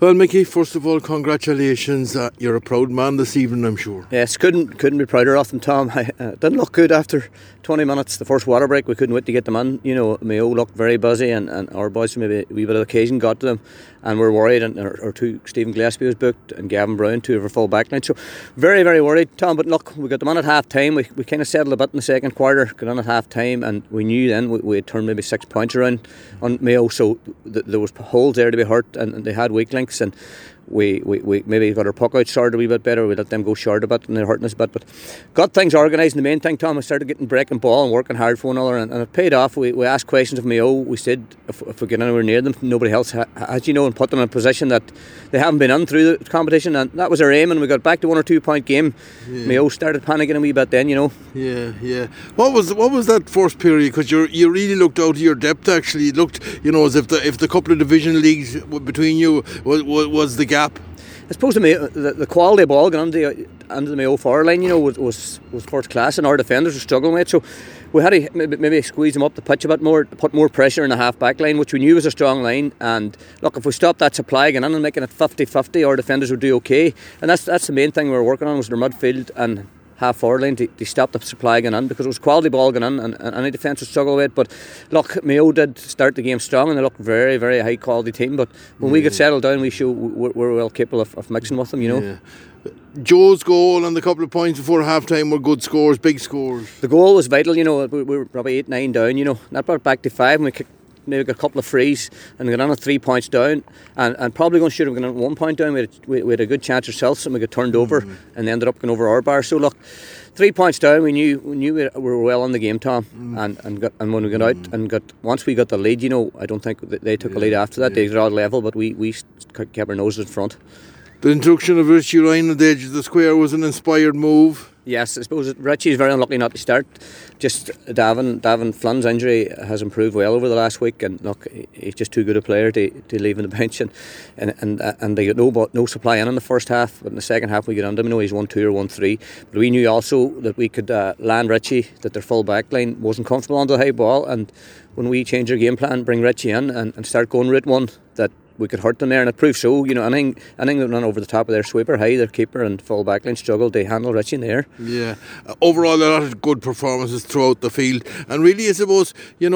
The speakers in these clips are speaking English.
Well, Mickey, first of all, congratulations. You're a proud man this evening, I'm sure. Yes, couldn't be prouder of them, Tom. Didn't look good after 20 minutes, the first water break. We couldn't wait to get them in. You know, Mayo looked very busy, and our boys maybe a wee bit of occasion got to them, and we're worried. And our two, Stephen Gillespie was booked, and Gavin Brown, two of our full back line. So very, very worried, Tom. But look, we got them on at half time. We kind of settled a bit in the second quarter, got on at half time, and we knew then we had turned maybe 6 points around on Mayo. So there was holes there to be hurt, and they had weak links, and we maybe got our puck out short a wee bit better. We let them go short a bit, and they're hurting us a bit, but got things organised. And the main thing, Tom, we started getting breaking ball and working hard for one another, and it paid off. We asked questions of Mayo. We said if we get anywhere near them, nobody else has, and put them in a position that they haven't been in through the competition, and that was our aim. And we got back to 1 or 2 point game. Mayo started panicking a wee bit then, Yeah. What was that first period? Because you really looked out of your depth. Actually, it looked as if the couple of division leagues between you was the gap. I suppose the quality of ball going under the Mayo forward line, was first class, and our defenders were struggling with it. So we had to maybe squeeze them up the pitch a bit more, put more pressure in the half back line, which we knew was a strong line. And look, if we stopped that supply going in and making it 50-50, our defenders would do okay. And that's the main thing we were working on, was their midfield and half forward line to stop the supply going in, because it was quality ball going in, and any defence would struggle with it. But look, Mayo did start the game strong, and they looked very, very high quality team. But when we get settled down, we're well capable of mixing with them, Yeah. Joe's goal and the couple of points before half time were good scores, big scores. The goal was vital. We were probably 8-9 down. That brought back to 5, and we kicked, maybe got a couple of frees and got on at 3 points down, and probably going to shoot have gone on 1 point down. We had a good chance ourselves, and we got turned over and ended up going over our bar. So look, 3 points down, we knew we were well on the game, Tom. And when we got out and once we got the lead, I don't think they took a lead after that. They got level, but we kept our noses in front. The introduction of Richie Ryan at the edge of the square was an inspired move. Yes, I suppose Richie is very unlucky not to start. Just Davin Flynn's injury has improved well over the last week, and look, he's just too good a player to leave on the bench, and they got no supply in the first half, but in the second half we got under him. He's 1-2 or 1-3, but we knew also that we could land Richie, that their full back line wasn't comfortable on the high ball, and when we change our game plan, bring Richie in and start going route one, that we could hurt them there, and it proved so. Anything that ran over the top of their sweeper high, their keeper and full back line struggled to handle Richie in the air. Yeah, overall a lot of good performances throughout the field, and really I suppose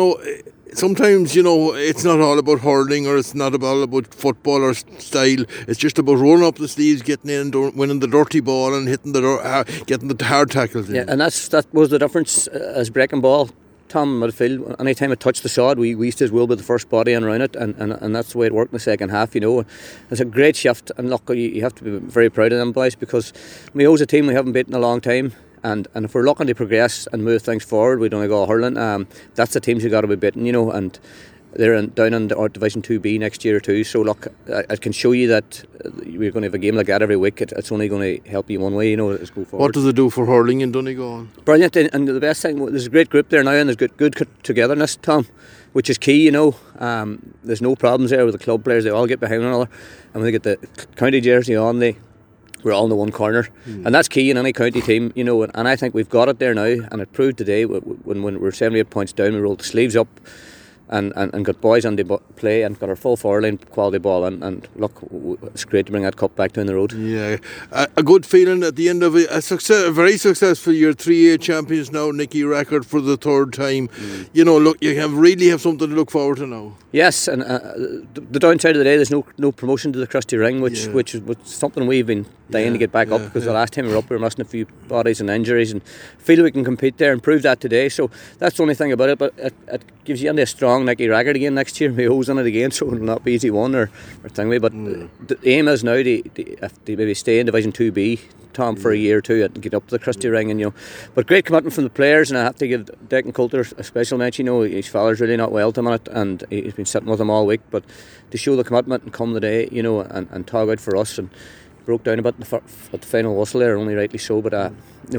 sometimes it's not all about hurling, or it's not all about football or style. It's just about rolling up the sleeves, getting in, winning the dirty ball, and hitting getting the hard tackles in. Yeah, and that was the difference as breaking ball. Tom, midfield, any time it touched the sod, we used to as well be the first body in around it, and that's the way it worked in the second half. It's a great shift, and look, you have to be very proud of them boys, because Mayo's a team we haven't beaten in a long time, and if we're looking to progress and move things forward, we don't go hurling. That's the teams you got to be beaten, and they're down in the Division 2B next year or two. So look, I can show you that we're going to have a game like that every week. It's only going to help you one way, as go forward. What does it do for hurling in Donegal? Brilliant, and the best thing, there's a great group there now, and there's good togetherness, Tom, which is key. There's no problems there with the club players. They all get behind one another, and when they get the county jersey on, we're all in the one corner, and that's key in any county team. And I think we've got it there now, and it proved today when we're 78 points down, we rolled the sleeves up and got boys on the play and got our full forward line quality ball, and look, it's great to bring that cup back down the road. Yeah, a good feeling at the end of a very successful year. 3A champions now, Nicky record for the third time. Look, you really have something to look forward to now. Yes, and the downside of the day, there's no promotion to the Christy Ring, which was something we've been dying to get back up, because the last time we were up, we were missing a few bodies and injuries, and feel we can compete there and prove that today. So that's the only thing about it, but it gives you a strong Nicky record again next year. Mayo's in it again, so it'll not be easy one or thingy, but the aim is now to maybe stay in Division 2B, Tom, for a year or two and get up to the Christy Ring, but great commitment from the players, and I have to give Declan Coulter a special mention. His father's really not well at the minute, and he's been sitting with him all week, but to show the commitment and come today, and tog out for us, and broke down a bit at the final whistle there, only rightly so, but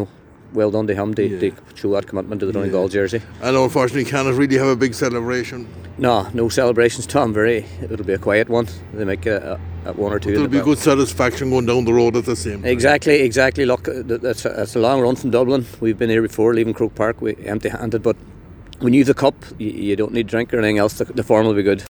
well done to him to show that commitment to the Donegal jersey. I know, unfortunately, cannot really have a big celebration. No celebrations, Tom. It'll be a quiet one. They make a one or two. There'll be good satisfaction going down the road at the same time. Exactly. Look, it's a long run from Dublin. We've been here before, leaving Croke Park, empty-handed, but when you have the cup, you don't need drink or anything else. The form will be good.